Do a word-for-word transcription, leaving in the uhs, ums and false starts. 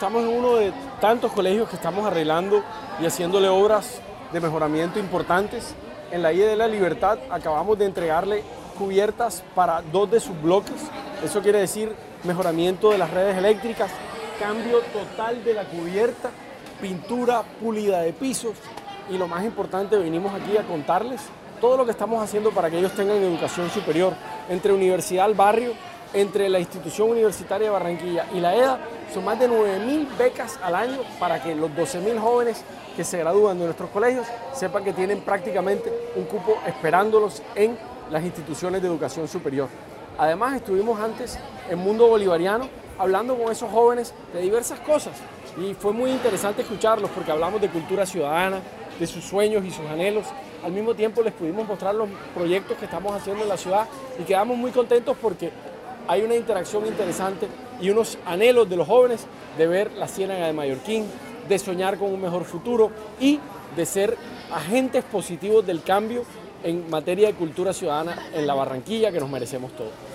estamos en uno de tantos colegios que estamos arreglando y haciéndole obras de mejoramiento importantes. En la I E de la Libertad acabamos de entregarle cubiertas para dos de sus bloques. Eso quiere decir mejoramiento de las redes eléctricas, cambio total de la cubierta, pintura, pulida de pisos y lo más importante, venimos aquí a contarles todo lo que estamos haciendo para que ellos tengan educación superior. Entre Universidad al Barrio, entre la Institución Universitaria de Barranquilla y la E D A, son más de nueve mil becas al año para que los doce mil jóvenes que se gradúan de nuestros colegios sepan que tienen prácticamente un cupo esperándolos en las instituciones de educación superior. Además, estuvimos antes en Mundo Bolivariano hablando con esos jóvenes de diversas cosas y fue muy interesante escucharlos porque hablamos de cultura ciudadana, de sus sueños y sus anhelos. Al mismo tiempo les pudimos mostrar los proyectos que estamos haciendo en la ciudad y quedamos muy contentos porque hay una interacción interesante y unos anhelos de los jóvenes de ver la Ciénaga de Mallorquín, de soñar con un mejor futuro y de ser agentes positivos del cambio en materia de cultura ciudadana en la Barranquilla que nos merecemos todos.